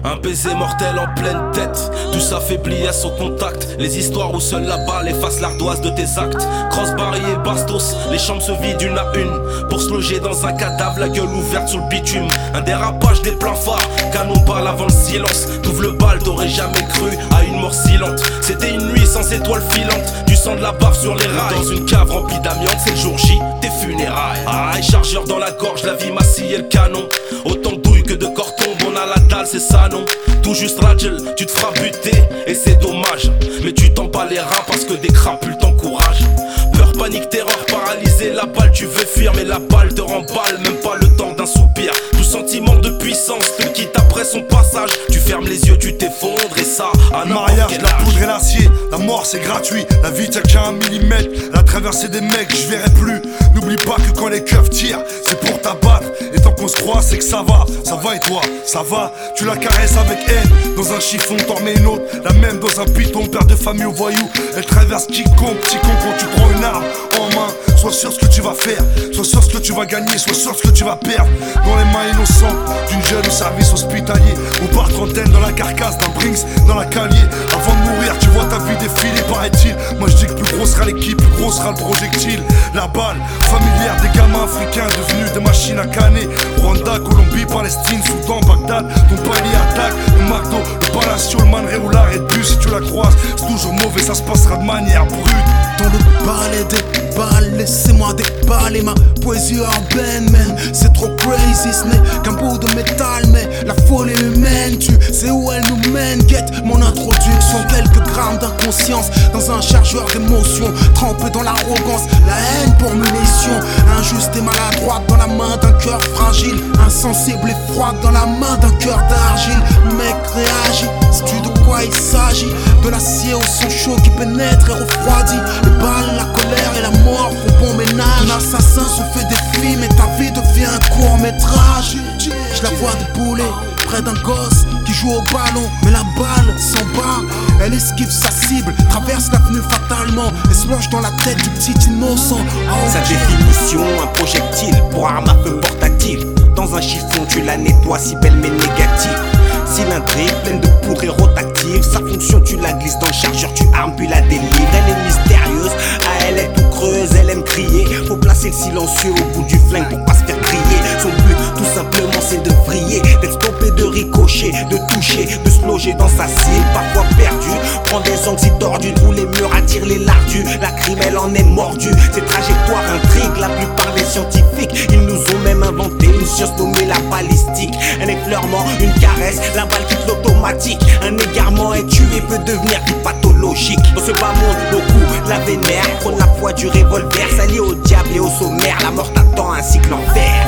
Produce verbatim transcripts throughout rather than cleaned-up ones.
Un baiser mortel en pleine tête, tout s'affaiblit à son contact. Les histoires où seule la balle efface l'ardoise de tes actes. Crossbar et bastos, les chambres se vident une à une. Pour se loger dans un cadavre, la gueule ouverte sous le bitume. Un dérapage des pleins phares, canon balle avant le silence. T'ouvres le bal, t'aurais jamais cru à une mort silente. C'était une nuit sans étoiles filantes, du sang de la bave sur les rails. Dans une cave remplie d'amiante, c'est le jour J, tes funérailles. Aïe, chargeur dans la gorge, la vie m'a scié le canon. Autant de douilles que de corps tombent, on a la dalle, c'est ça non. Tout juste Rajel, tu te feras buter et c'est dommage. Mais tu t'en bats les reins parce que des crapules t'encouragent. Peur, panique, terreur, paralysé, la balle tu veux fuir. Mais la balle te remballe, même pas le temps d'un soupir. Tout sentiment de puissance te quitte après son passage. Tu fermes les yeux, tu t'effondres et ça à le mariage, la poudre et l'acier, la mort c'est gratuit. La vie tient qu'à un millimètre, la traversée des mecs je verrai plus. N'oublie pas que quand les keufs tirent, c'est pour t'abattre. Et tant qu'on se croit c'est que ça va, ça va et toi, ça va. Tu la caresses avec haine, dans un chiffon t'en mets une autre. La même dans un piton, père de famille au voyou. Elle traverse quiconque, petit con quand tu prends une arme en main. Sois sûr ce que tu vas faire, sois sûr ce que tu vas gagner, sois sûr ce que tu vas perdre. Dans les mains innocentes d'une jeune au service hospitalier. Ou par trentaine dans la carcasse d'un Brinks dans la calier. Avant de mourir tu vois ta vie défiler paraît-il. Moi je dis que plus gros sera l'équipe, plus gros sera le projectile. La balle familière des gamins africains devenus des machines à canner. Rwanda, Colombie, Palestine, Soudan, Bagdad. Ton palier attaque, le McDo, le Palacio, le Man Ray ou l'arrêt de bus. Si tu la croises c'est toujours mauvais, ça se passera de manière brute. Dans le balai des balles, laissez-moi déballer ma poésie urbaine, man. C'est trop crazy, ce n'est qu'un bout de métal, mais la folie humaine, tu sais où elle nous mène. Guette mon introduction, quelques grammes d'inconscience dans un chargeur d'émotions, trempé dans l'arrogance, la haine pour munition. Injuste et maladroite dans la main d'un cœur fragile, insensible et froide dans la main d'un cœur d'argile. Mec réagit, sais-tu de quoi il s'agit? De l'acier au sang chaud qui pénètre et refroidit. Les balles, la colère et la mort font bon ménage. Un assassin se fait des films et ta vie devient un court métrage. Je la vois débouler près d'un gosse qui joue au ballon, mais la balle s'en bat. Elle esquive sa cible, traverse l'avenue fatalement et se loge dans la tête du petit innocent. Oh, sa définition, un projectile pour arme à feu portatif. Dans un chiffon tu la nettoies, si belle mais négative. Cylindrique, pleine de poudre et rotactive. Sa fonction tu la glisses dans le chargeur, tu armes puis la délivres. Elle est mystérieuse, à elle est tout creuse, elle aime crier. Faut placer le silencieux au bout du flingue pour pas se faire crier. Son but tout simplement c'est de vriller, d'être stoppé, de ricocher, de toucher, de se loger dans sa cible. Parfois perdu, prend des angles si tordus, où les murs attirent les lardus. La crime elle en est mordue, ses trajectoires intriguent la plupart des scientifiques. Ils nous ont même inventé une science nommée la balistique. Un effleurement, une caresse, la balle quitte l'automatique. Un égarement est tué peut devenir du pathologique. Dans ce bas monde, beaucoup la vénère, prône la foi du revolver. S'allier au diable et au sommaire, la mort t'attend ainsi que l'enfer.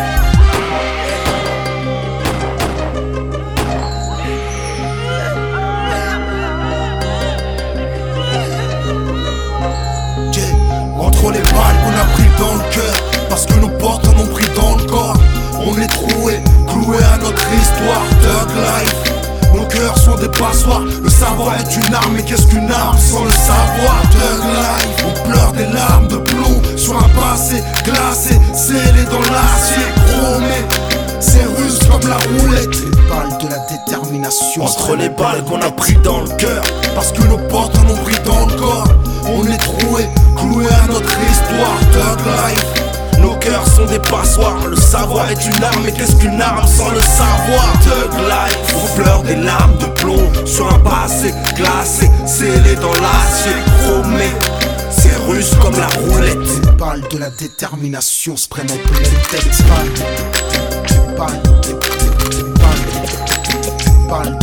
Entre les balles qu'on a pris dans le cœur, parce que nos portes en ont pris dans le corps. On est troué, cloué à notre histoire. Thug life, nos cœurs sont des passoires. Le savoir est une arme, mais qu'est-ce qu'une arme sans le savoir? Thug life, on pleure des larmes de plomb sur un passé glacé, scellé dans l'acier chromé. C'est russe comme la roulette, les balles de la détermination. Entre les balles qu'on a pris dans le cœur, parce que nos portes en ont pris dans le corps. On est troué, cloué à notre histoire. Thug life, nos cœurs sont des passoires. Le savoir est une arme, mais qu'est-ce qu'une arme sans le savoir? Thug life, on pleure des larmes de plomb sur un passé glacé, scellé dans l'acier chromé. C'est russe comme la roulette. Les balles de la détermination se prennent en pleine tête. Balles, balles, balles, balles,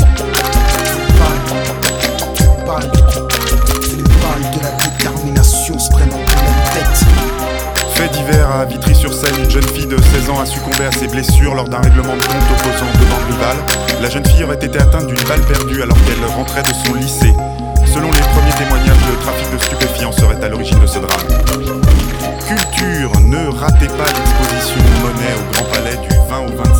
balles, balles, les balles de la détermination se prennent en pleine tête. Fait divers à Vitry-sur-Seine, une jeune fille de seize ans a succombé à ses blessures lors d'un règlement de compte opposant deux bandes rivales. La jeune fille aurait été atteinte d'une balle perdue alors qu'elle rentrait de son lycée. Selon les premiers témoignages, le trafic de stupéfiants serait à l'origine de ce drame. Culture, ne ratez pas l'exposition Monet au Grand Palais du vingt au vingt-cinq